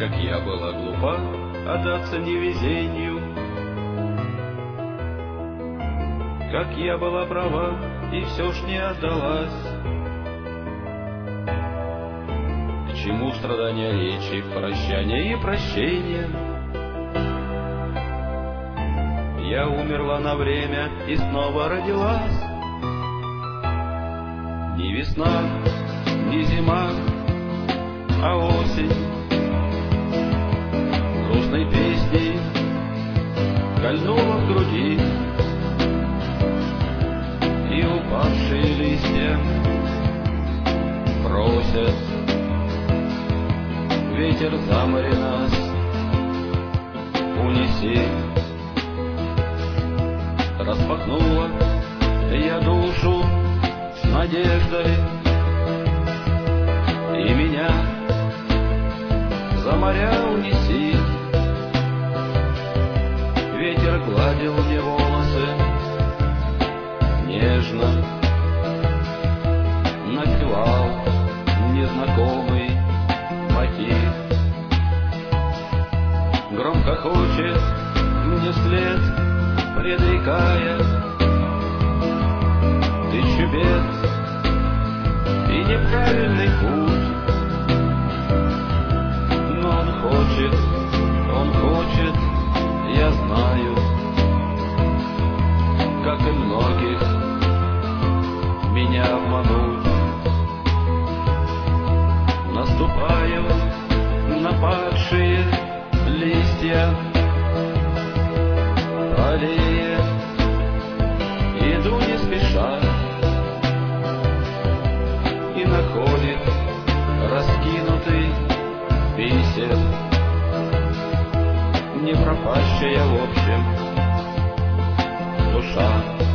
Как я была глупа отдаться невезению, как я была права и все ж не отдалась. К чему страдания речи, прощания и прощения? Я умерла на время и снова родилась. Ни весна, ни зима, а осень грустной песней кольнула в груди, и упавшие листья просят ветер за море нас унеси. Распахнула я душу с надеждой, и меня за моря унеси. Ветер гладил мне волосы нежно, напевал незнакомый мотив. Громко хочет мне вслед, предрекая тысячу бед и неправильный путь. Но он хочет, я знаю, как и многих, меня обмануть. Наступаю на падшие листья, по аллее иду не спеша, и находит раскинутый бисер, не пропащая в общем душа.